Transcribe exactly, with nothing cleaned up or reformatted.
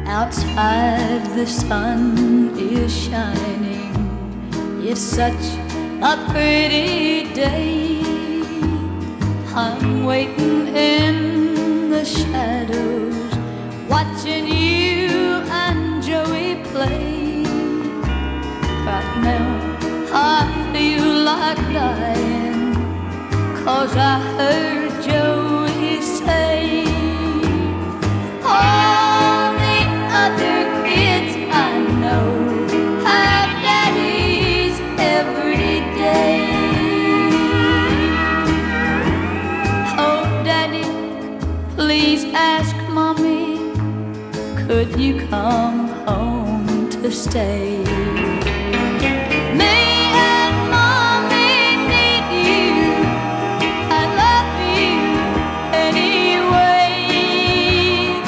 Outside the sun is shining. It's such a pretty day. I'm waiting in the shadows, watching you and Joey play. Right now I feel like dying, 'cause I heard Joey say, all the other kids I know have daddies every day. Oh, Daddy, please ask Mommy, could you come home to stay?